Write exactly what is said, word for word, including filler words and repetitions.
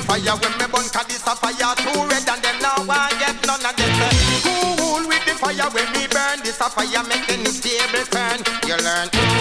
fire when me burn, cause this a fire too red and them now want get none of them. Say, cool with the fire when me burn, this a fire make any stable turn. You learn.